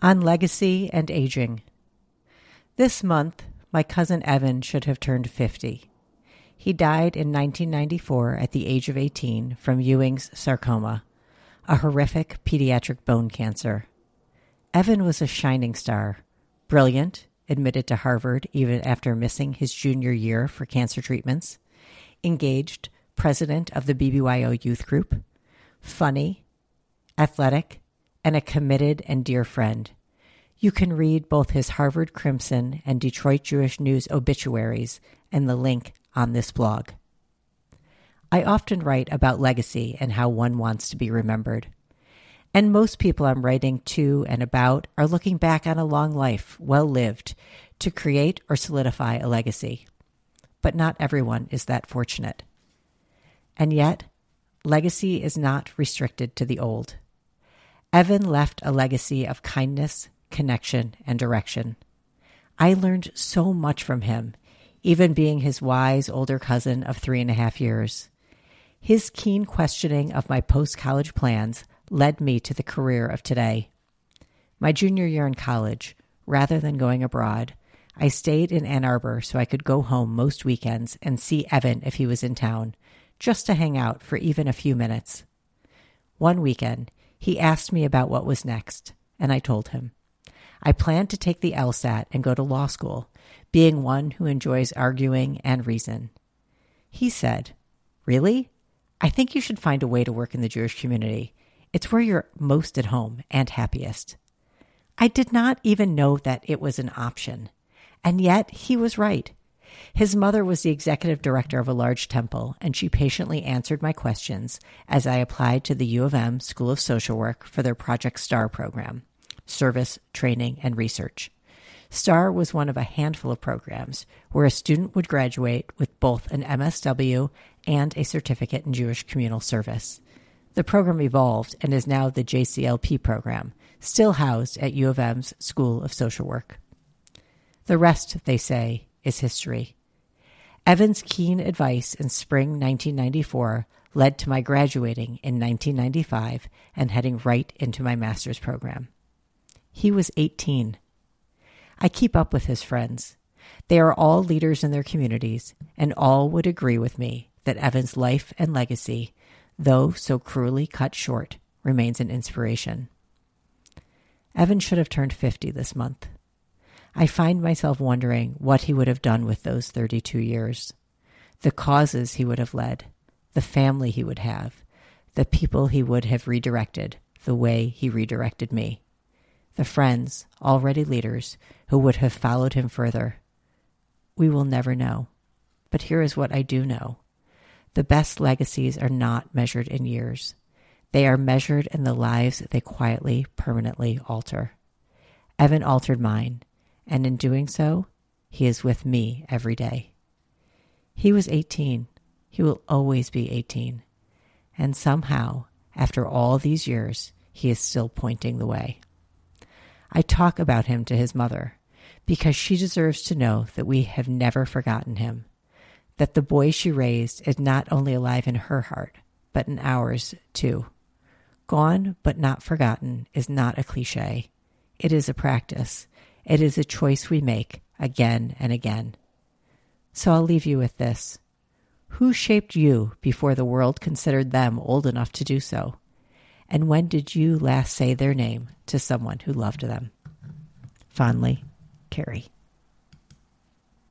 On legacy and aging. This month, my cousin Evan should have turned 50. He died in 1994 at the age of 18 from Ewing's sarcoma, a horrific pediatric bone cancer. Evan was a shining star, brilliant, admitted to Harvard even after missing his junior year for cancer treatments, engaged, president of the BBYO youth group, funny, athletic, and a committed and dear friend. You can read both his Harvard Crimson and Detroit Jewish News obituaries and the link on this blog. I often write about legacy and how one wants to be remembered. And most people I'm writing to and about are looking back on a long life, well lived, to create or solidify a legacy. But not everyone is that fortunate. And yet, legacy is not restricted to the old. Evan left a legacy of kindness, connection, and direction. I learned so much from him, even being his wise older cousin of 3.5 years. His keen questioning of my post-college plans led me to the career of today. My junior year in college, rather than going abroad, I stayed in Ann Arbor so I could go home most weekends and see Evan if he was in town, just to hang out for even a few minutes. One weekend, he asked me about what was next, and I told him. I planned to take the LSAT and go to law school, being one who enjoys arguing and reason. He said, "Really? I think you should find a way to work in the Jewish community. It's where you're most at home and happiest." I did not even know that it was an option. And yet he was right. His mother was the executive director of a large temple, and she patiently answered my questions as I applied to the U of M School of Social Work for their Project STAR program, Service, Training, and Research. STAR was one of a handful of programs where a student would graduate with both an MSW and a certificate in Jewish communal service. The program evolved and is now the JCLP program, still housed at U of M's School of Social Work. The rest, they say, is history. Evan's keen advice in spring 1994 led to my graduating in 1995 and heading right into my master's program. He was 18. I keep up with his friends. They are all leaders in their communities, and all would agree with me that Evan's life and legacy, though so cruelly cut short, remains an inspiration. Evan should have turned 50 this month. I find myself wondering what he would have done with those 32 years, the causes he would have led, the family he would have, the people he would have redirected the way he redirected me, the friends, already leaders, who would have followed him further. We will never know. But here is what I do know. The best legacies are not measured in years. They are measured in the lives they quietly, permanently alter. Evan altered mine, and in doing so, he is with me every day. He was 18. He will always be 18. And somehow, after all these years, he is still pointing the way. I talk about him to his mother because she deserves to know that we have never forgotten him, that the boy she raised is not only alive in her heart, but in ours too. Gone but not forgotten is not a cliche. It is a practice. It is a choice we make again and again. So I'll leave you with this. Who shaped you before the world considered them old enough to do so? And when did you last say their name to someone who loved them? Fondly, Carrie.